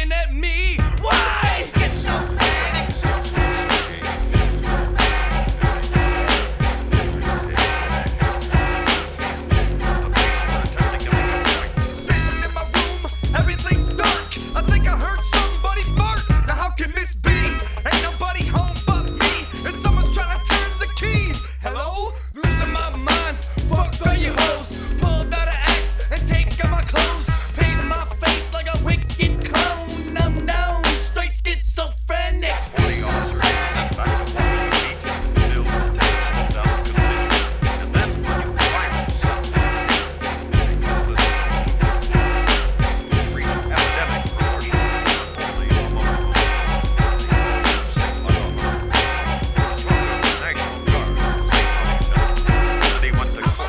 looking at me. Why? Everything's dark. I think I heard somebody fart. Now how can this be? Ain't nobody home but me, and someone's trying to turn the key. Hello? Losing my mind. Fuck all you hoes. Pulled out an axe and take out my clothes. Paint my face like a wicked clone. I'm known straight schizophrenic. 20 officers sent back to one meet until the test down continued. And then when you finally stop, they called it epidemic proportion of the pneumonia. Sick pneumonia. Just talked to the National Guard, state police head, and he went to court.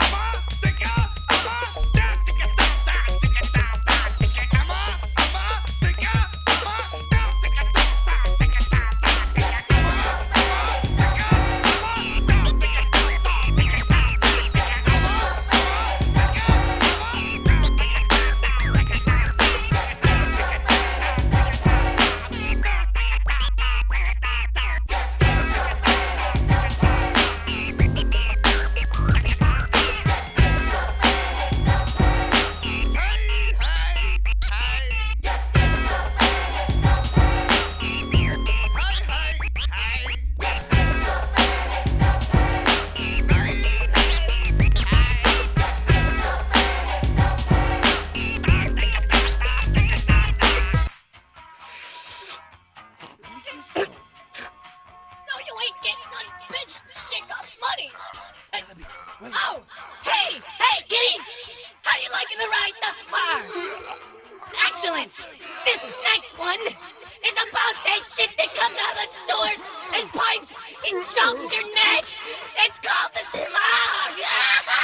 No, you ain't getting none, bitch. Shit costs money. Oh, hey, kiddies. How you liking the ride thus far? Excellent. This next one is about that shit that comes out of the sewers and pipes and chokes your neck. It's called the smog.